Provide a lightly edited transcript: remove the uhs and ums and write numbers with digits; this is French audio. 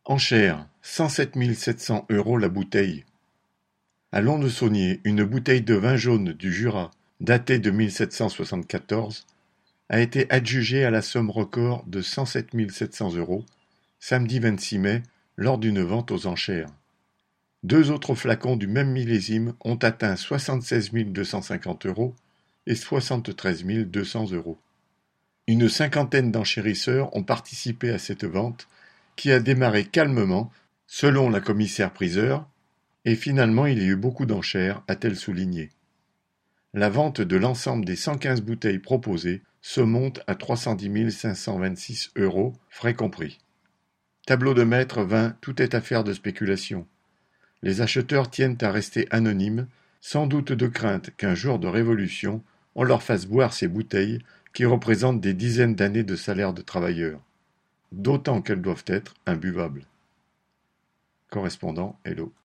Enchère, 107 700 € la bouteille. À Lons-de-Saunier, une bouteille de vin jaune du Jura, datée de 1774, a été adjugée à la somme record de 107 700 €, samedi 26 mai, lors d'une vente aux enchères. Deux autres flacons du même millésime ont atteint 76 250 € et 73 200 €. Une cinquantaine d'enchérisseurs ont participé à cette vente qui a démarré calmement, selon la commissaire-priseur, et finalement il y a eu beaucoup d'enchères, a-t-elle souligné. La vente de l'ensemble des 115 bouteilles proposées se monte à 310 526 €, frais compris. Tableau de maître vin, tout est affaire de spéculation. Les acheteurs tiennent à rester anonymes, sans doute de crainte qu'un jour de révolution, on leur fasse boire ces bouteilles qui représentent des dizaines d'années de salaire de travailleurs. D'autant qu'elles doivent être imbuvables. Correspondant Hello.